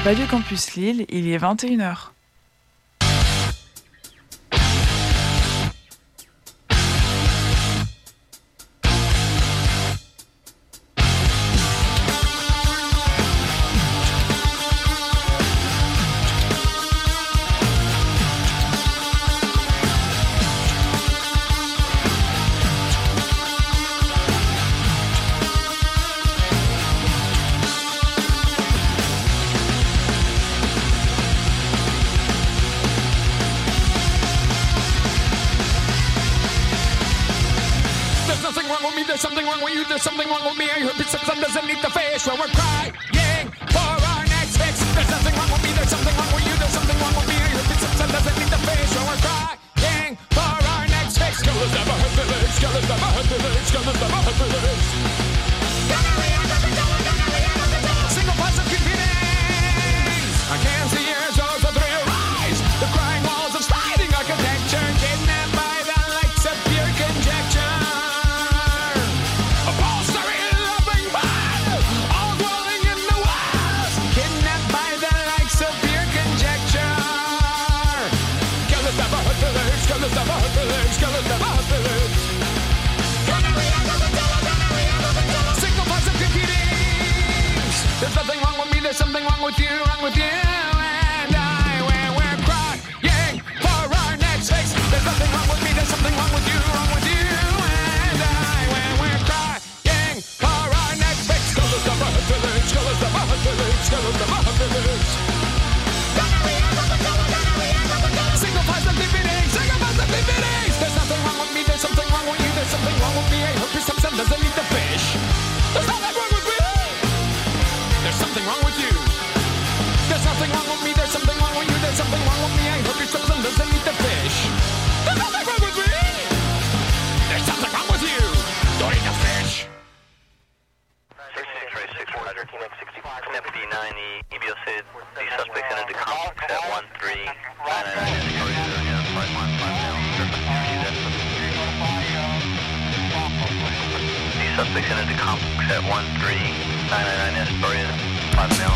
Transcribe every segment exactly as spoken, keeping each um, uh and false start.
Radio Campus Lille, il est vingt et une heures. There's something wrong with me. I heard it's underneath the face where we're crying for our next fix. There's nothing wrong with me. There's something wrong with you. There's something wrong with me. I heard it's underneath the face where we're crying for our next fix. Killers never hurt feelings. Killers never hurt feelings. Killers never hurt feelings. Single positive feelings. I can't see yours. Those are three rise. The crying walls of sliding architecture, kidnapped by the lights of pure conjecture. There's nothing wrong with me, there's something wrong with you, wrong with you and I. When we're crying for our next fix. There's nothing wrong with me, there's something wrong with you, wrong with you and I. When we're crying for our next fix. Colors never hurt feelings, colors never hurt feelings, colors never hurt feelings. Single positive feelings, single positive feelings. There's nothing wrong with me, there's something wrong with you, there's something wrong with me. I hope your stepson doesn't eat the fish. There's nothing wrong with me. There's something wrong with you. There's nothing wrong with me. There's something wrong with you. There's something wrong with me. I hope your stepson doesn't eat the fish. There's nothing wrong with me. There's something wrong with you. Don't eat the fish. sixty-six, six four, F D nine, E B O said the suspects entered the complex at one three nine nine nine. The suspects entered the complex at one three nine nine nine Astoria, five mil.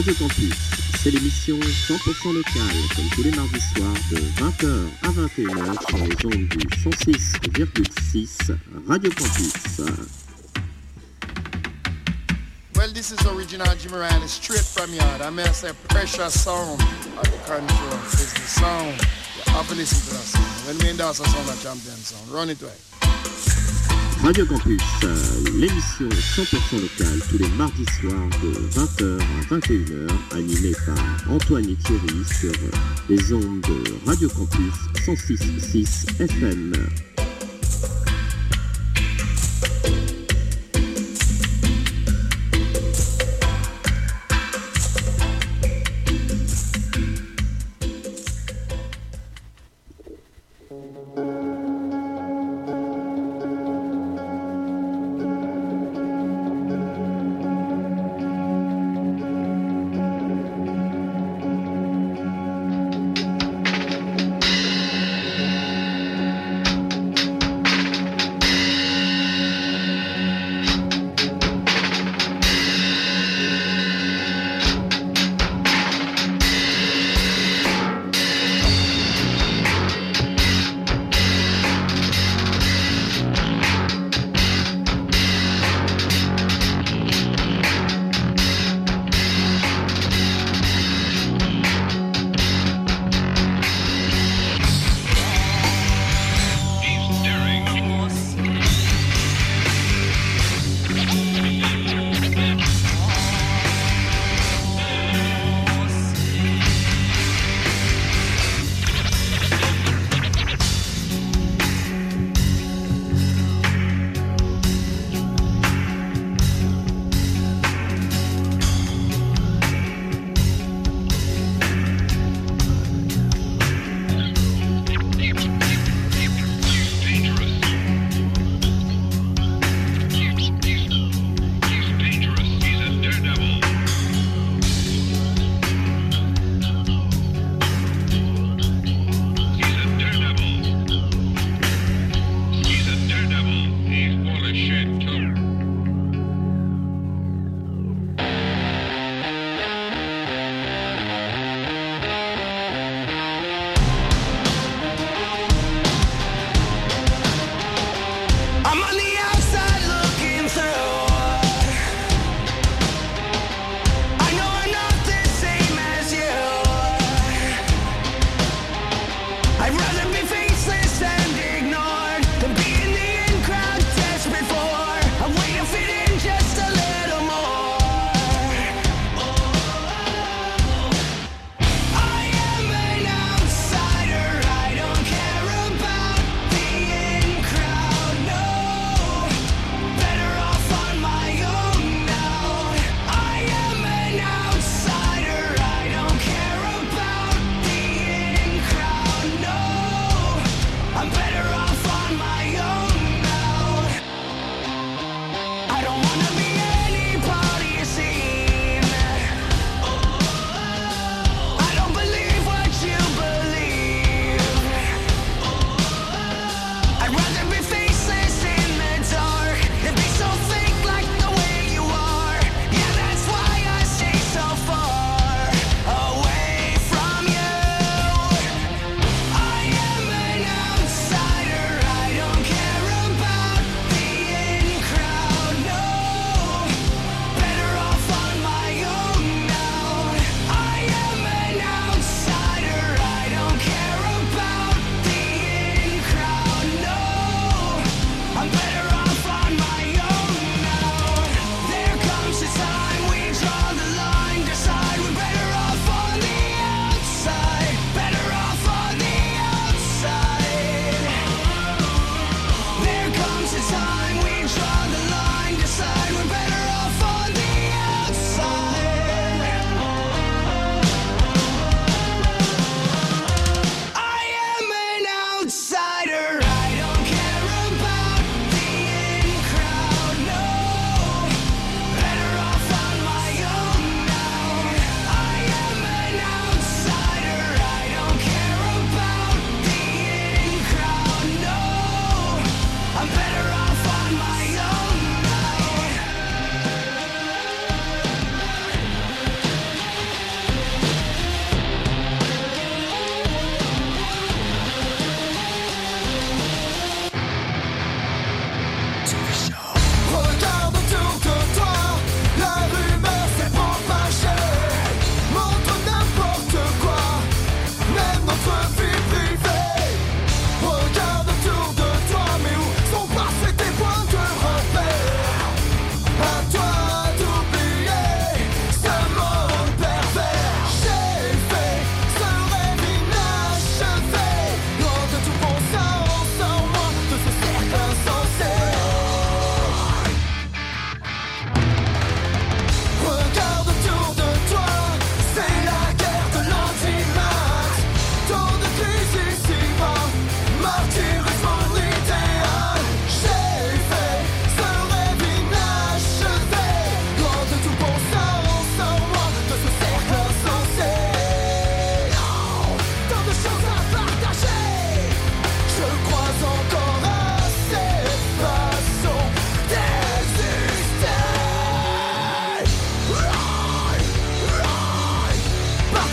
Radio Campus, c'est l'émission cent pour cent locale, comme tous les mardis soirs de vingt heures à vingt et une heures sur les ondes du cent six virgule six Radio Campus. Well, this is original Jimmy Riley, straight from yard. I may say pressure sound at the control. It's the sound. You have to listen to that sound. When we endorse a sound, a champion sound. Run it right. Radio Campus, euh, l'émission cent pour cent locale tous les mardis soirs de vingt heures à vingt et une heures, animée par Antoine et Thierry sur les ondes de Radio Campus cent six virgule six F M.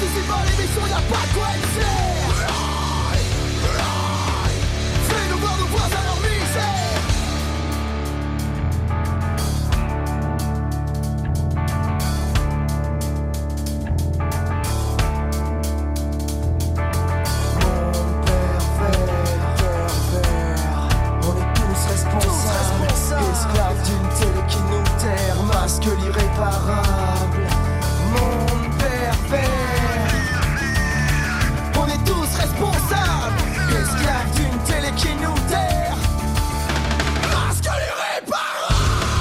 Participe à l'émission, y'a pas de quoi être fier. Fais-nous voir nos voisins leur misère. Esclave d'une télé qui nous terre, masque l'irréparable. Monde pervers. On est tous responsables. Esclave d'une télé qui nous terre, masque l'irréparable.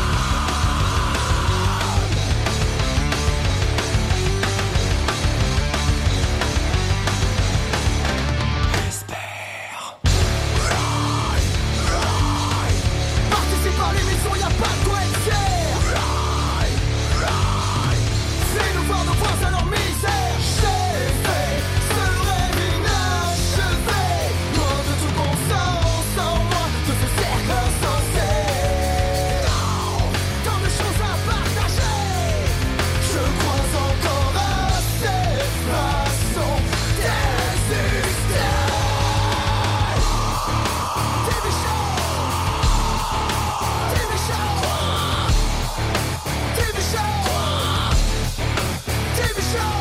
Espère. Participe à l'émission, y'a pas de quoi être fier. Fais-nous voir nos voisins leur misère. J'ai fait ce rêve inachevé, loin de tout bon sens en moi, de ce cercle insensé. Tant de choses à partager, je crois encore à ces façons d'exister. T V Show, T V Show, T V Show, T V Show.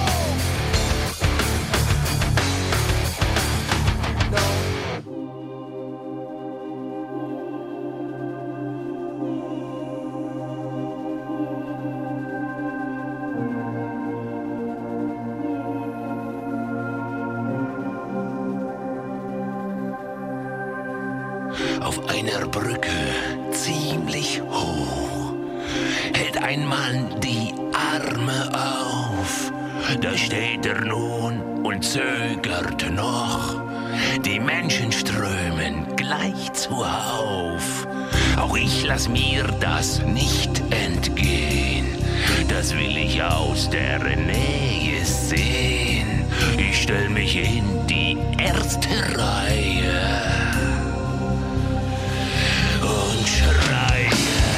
Auf einer Brücke, ziemlich hoch, hält ein Mann die Arme auf. Da steht er nun und zögert noch. Die Menschen strömen gleich zuhauf. Auch ich lass mir das nicht entgehen. Das will ich aus der Nähe sehen. Ich stell mich in die erste Reihe und schreie.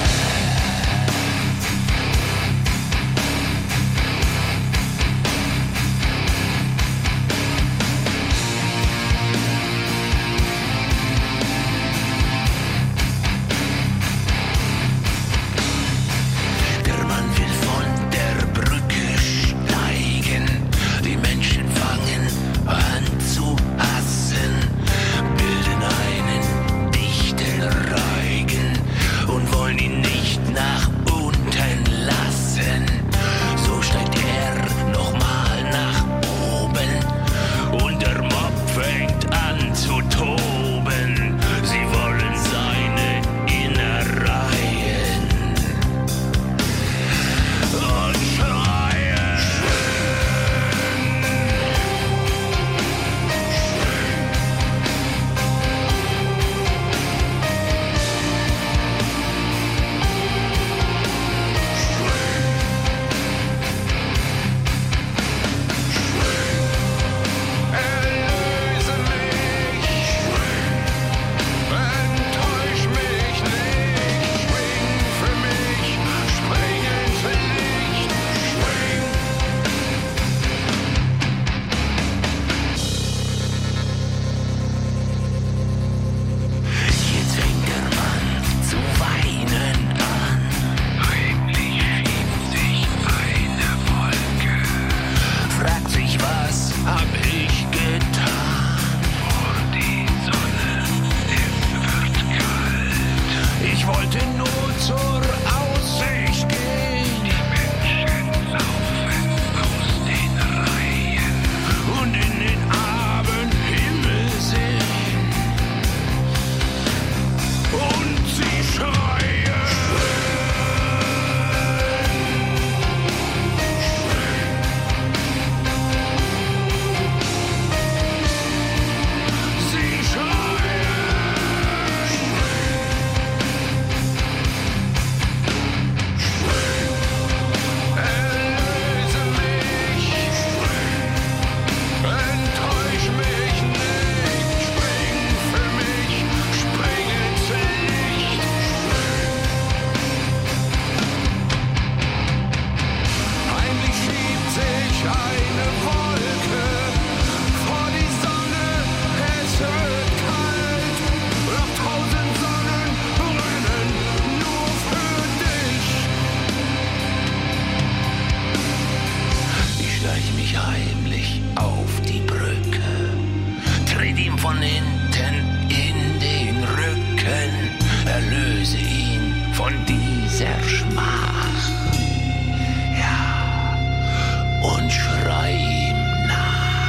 Der Mann will von der Brücke steigen. Die Menschen fangen an zu hassen. Ukraina.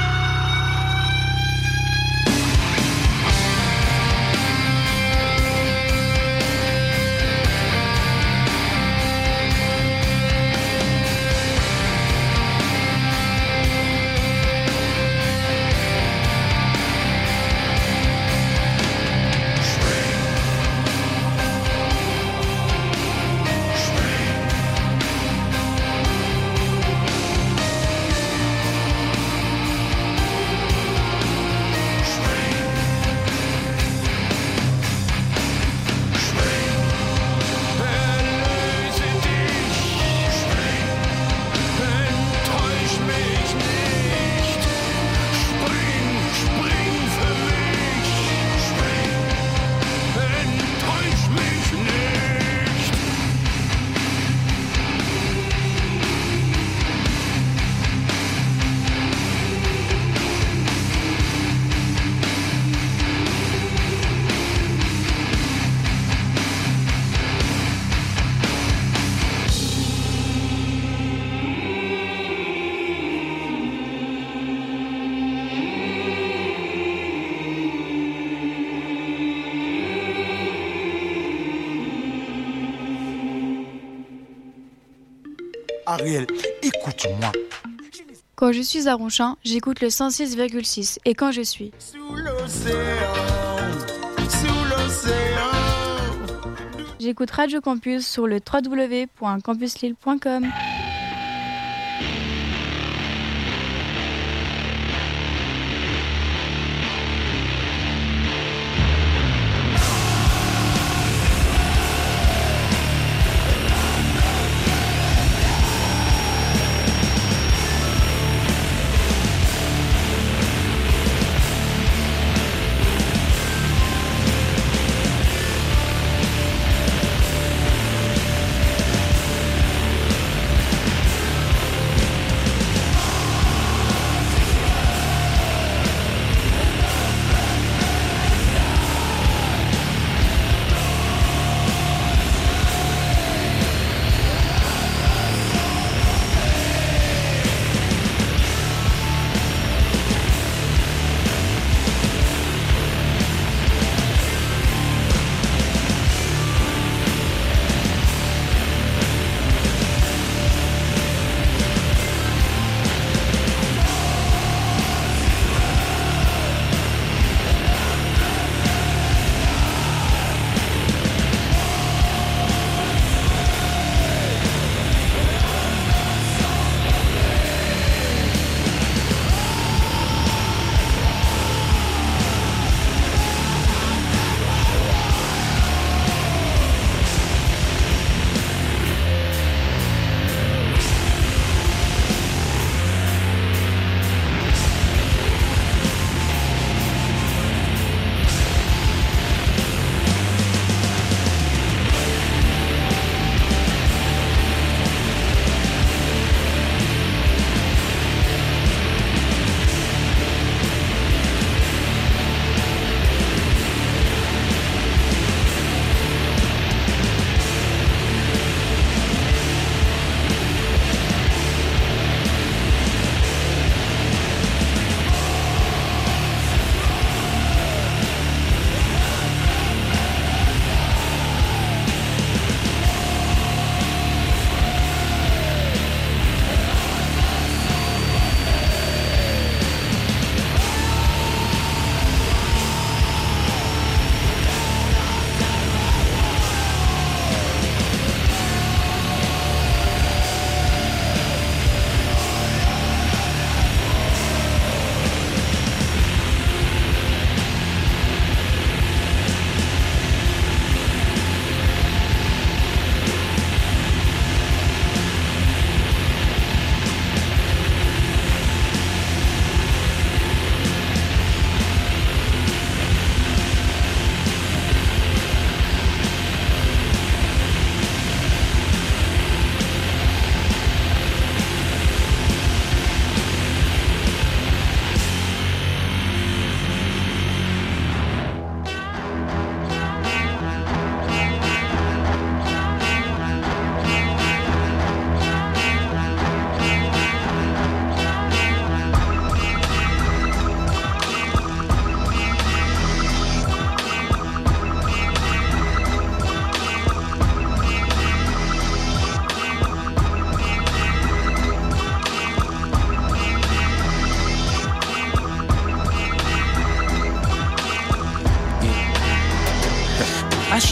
Ariel, écoute-moi. Quand je suis à Ronchin, j'écoute le cent six virgule six. Et quand je suis Sous l'océan, sous l'océan. J'écoute Radio Campus sur le w w w point campus lille point com.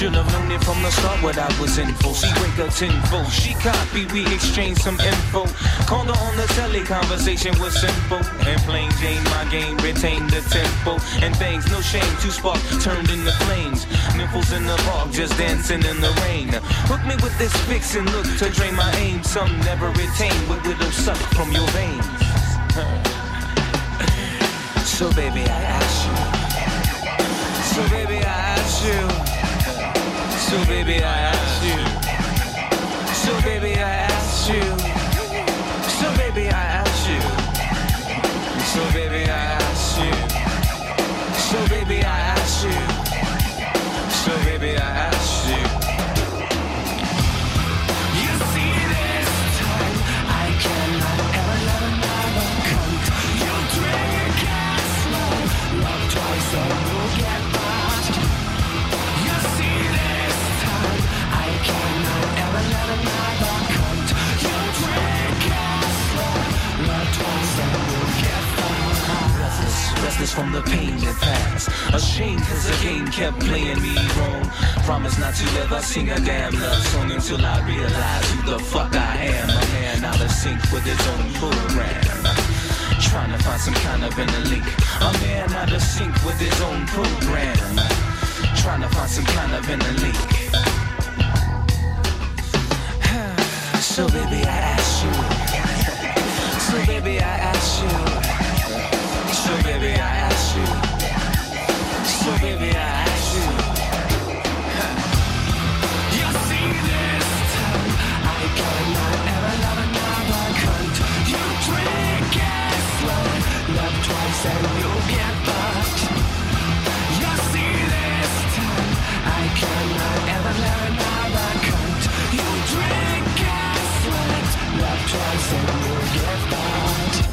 Should have known it from the start what I was in for. She break a tenfold, she copy, we exchange some info. Called her on the telly, conversation was simple. And plain Jane, my game, retained the tempo. And things, no shame, to spark, turned into flames. Nipples in the park, just dancing in the rain. Hook me with this fix and look to drain my aim. Some never retain what widow suck from your veins. So baby, I ask you. So baby, I ask you. So baby, I ask you. So baby, I ask you. So baby, I ask you. So baby, I ask you. So baby, I ask you. So baby, I ask you. You see this time, I cannot ever love another cunt. You drink and slow, love twice and you'll get bought. You see this time, I cannot ever love another cunt. You drink and slow, love twice and you'll get bought. Restless, restless from the pain that passed. Ashamed cause the game kept playing me wrong. Promise not to ever sing a damn love song until I realize who the fuck I am. A man out of sync with his own program. Trying to find some kind of inner link. A man out of sync with his own program. Trying to find some kind of inner link. So baby I ask you. So baby I ask you. So baby I ask you. So baby I ask you. You see this time, I cannot ever love another cunt. You drink and slow, love twice and you'll get fucked. You see this time, I cannot ever love another cunt. You drink and slow, love twice and you'll get fucked.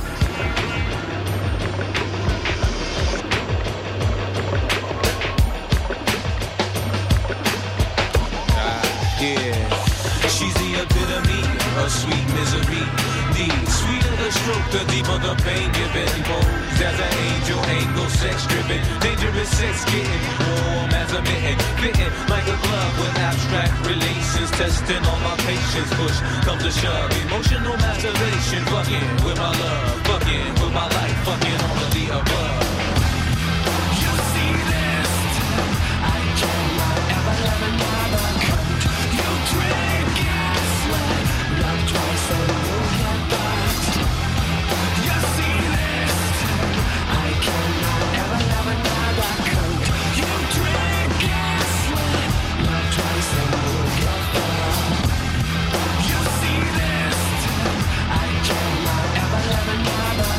Yeah, she's the epitome of sweet misery. The sweeter the stroke, the deeper the pain given. Posed as an angel, angle sex driven. Dangerous sex getting warm as a mitten. Fitting like a glove with abstract relations. Testing all my patience. Push comes to shove. Emotional masturbation. Fucking with my love. Fucking with my life. Fucking all of the above. You see this time, I cannot ever love another cunt. You drink and sweat, love twice and you'll get fucked. You see this time, I cannot ever love another cunt. You drink and sweat, love twice and you'll get fucked. You see this time, I cannot ever love another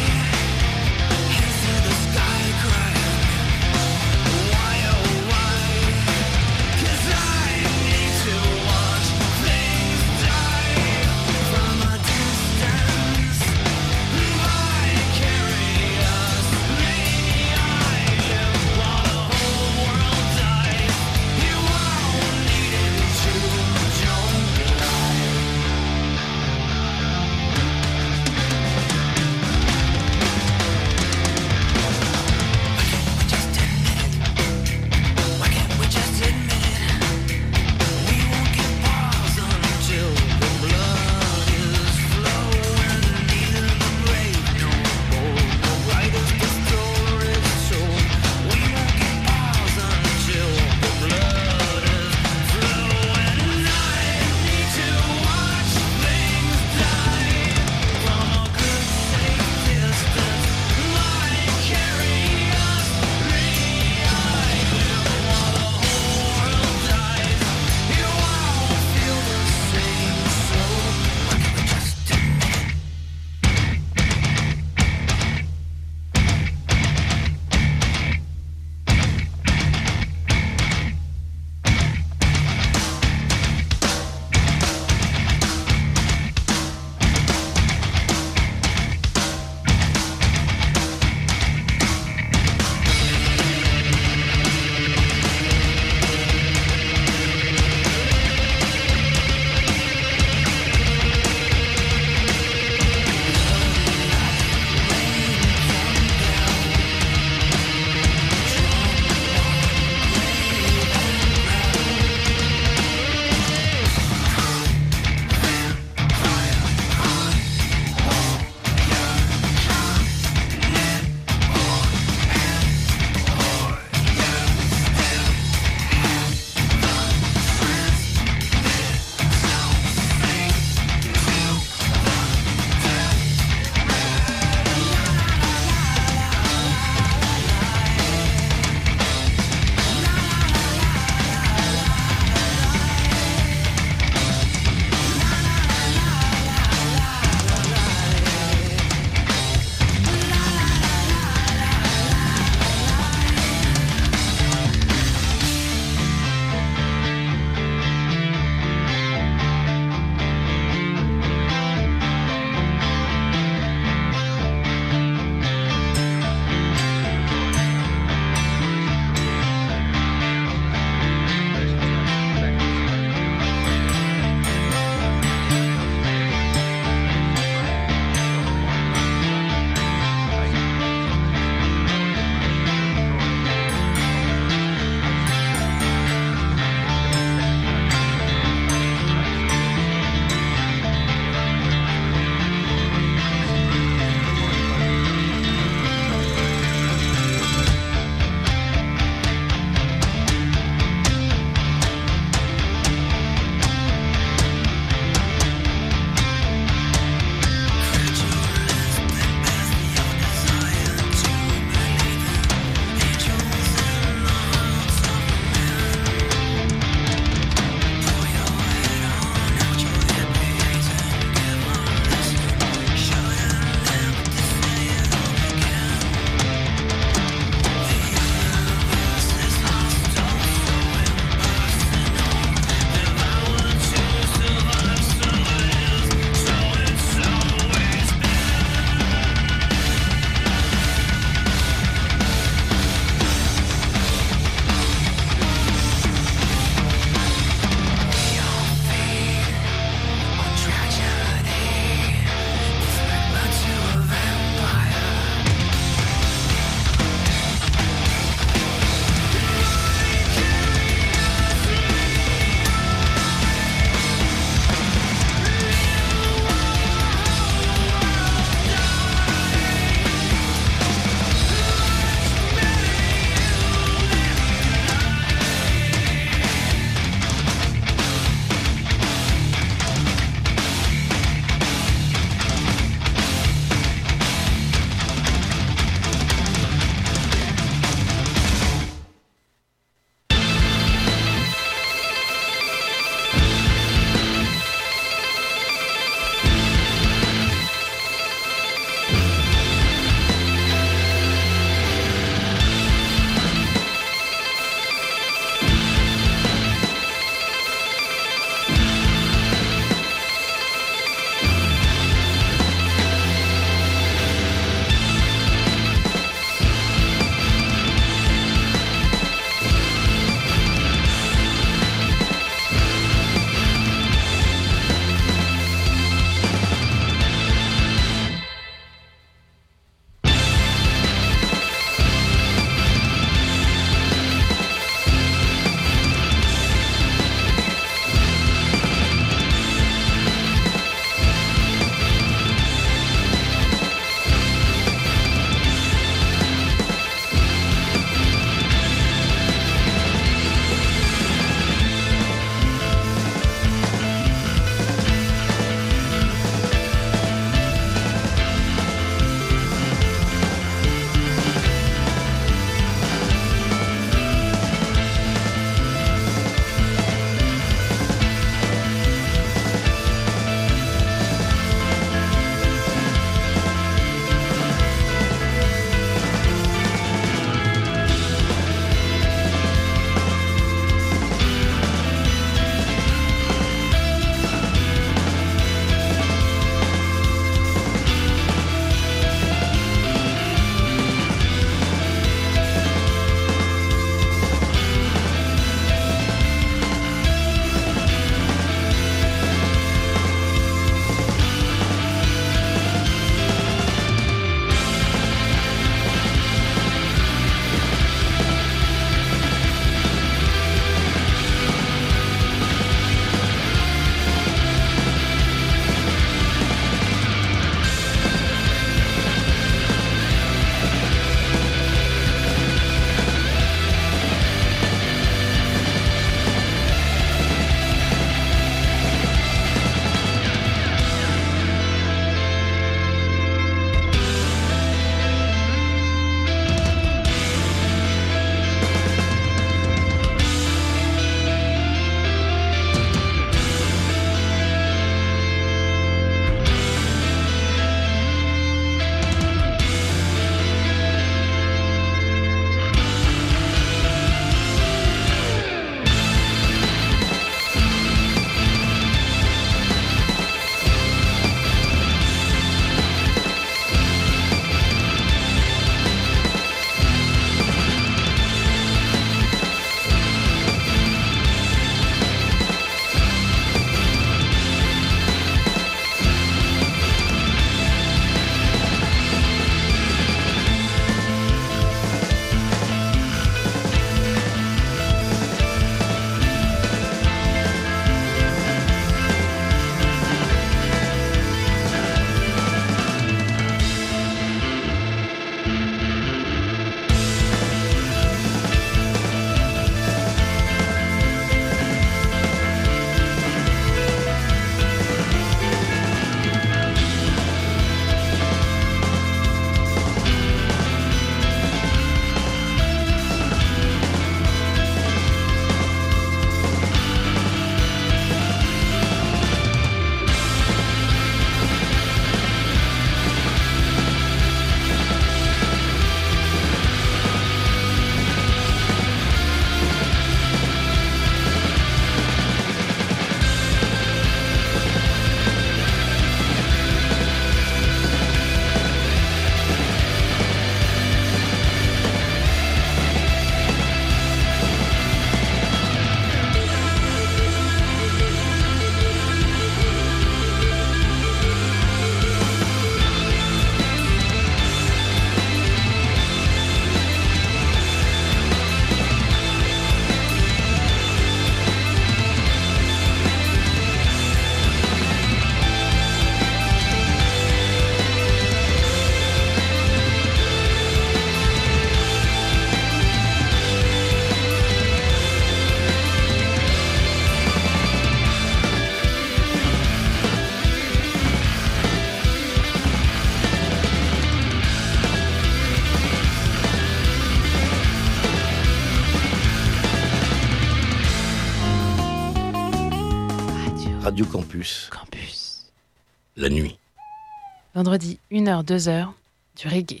Radio Campus. Campus. La nuit. Vendredi, une heure, deux heures, du reggae.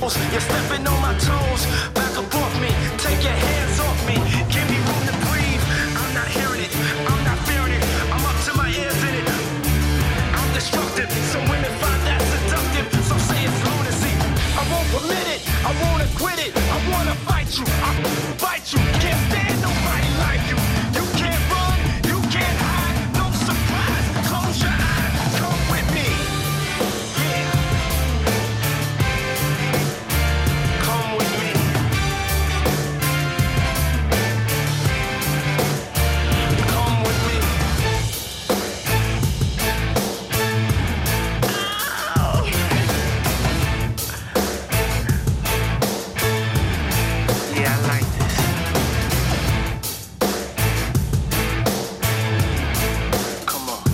You're stepping on my toes, back up off me, take your hands off me, give me room to breathe. I'm not hearing it, I'm not fearing it, I'm up to my ears in it. I'm destructive, some women find that seductive, some say it's lunacy. I won't permit it, I won't quit it, I wanna fight you, I'll fight you. Can't stand nobody like you. You can't run, you can't hide, no surprise. Close your eyes, come with me. Yeah. Come with me. Come with me. Ow. Yeah, I like this. Come on.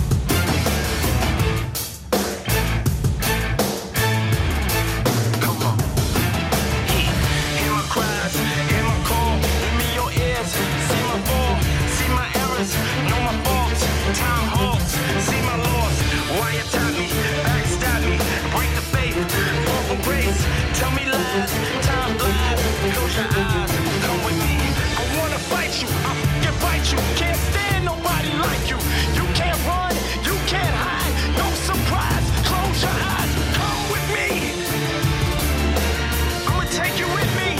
Come on. Hear, hear my cries, hear my call. Give me your ears. See my fall, see my errors, know my faults. Time halts, see my loss. Why you tap me, backstab me, break the faith, fall from grace. Tell me lies, time flies. Close your eyes, come with me. I wanna fight you, I'll f***ing fight you. Can't stand nobody like you. You can't run, you can't hide, no surprise. Close your eyes, come with me. I'ma take you with me.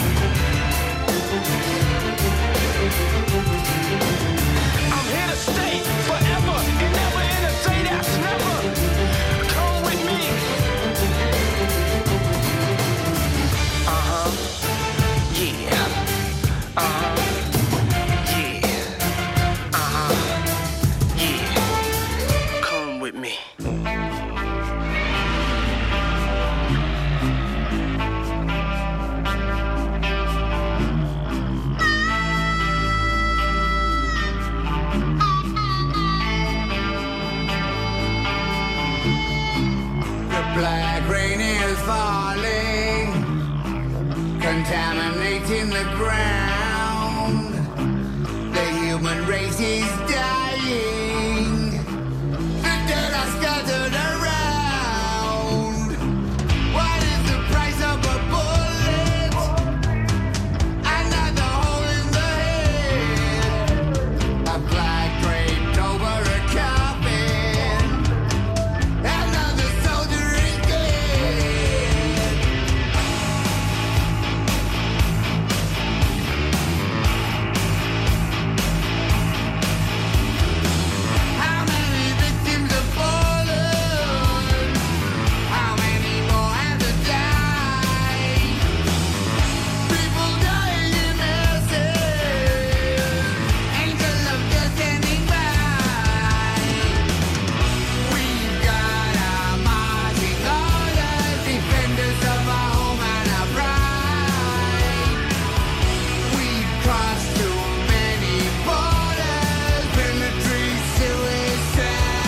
I'm here to stay forever and never in a day that's never. Come with me. Uh-huh. Yeah. Uh-huh. Yeah. Uh-huh. Yeah. Come with me. The black rain is falling, contaminating the ground. The human race is dying. The dead are scattered around. What is the price of a bullet? Another hole in the head. A flag draped over a coffin. Another soldier is dead. How many victims have fallen? How many more have to die? People dying in masses. Angel of death standing by. We've got our marching orders, defenders of our home and our pride. We've crossed too many borders, military suicide.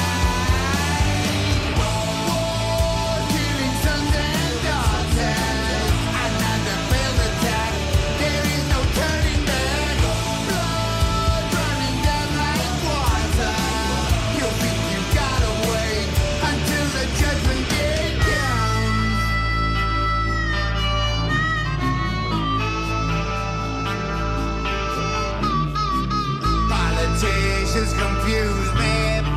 War, killing sons and daughters. Another failed attack. There is no turning back. Blood running down like water. You think you got away until the judgment day comes. Politicians confuse me.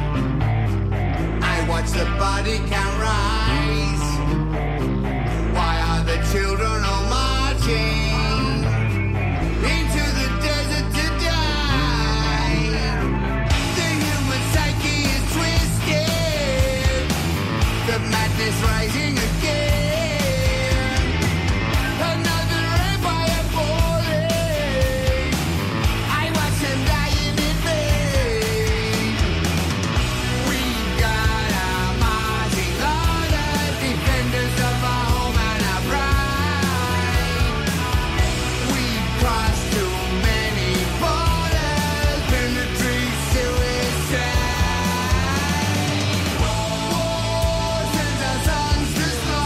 I watch the body count rise. Why are the children all marching into the desert to die? The human psyche is twisted. The madness rising again. Another empire falling. I watch them dying in vain. We've got our marching orders, defenders of our home and our pride. We've crossed too many borders, military suicide. War sends our sons to slaughter.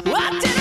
What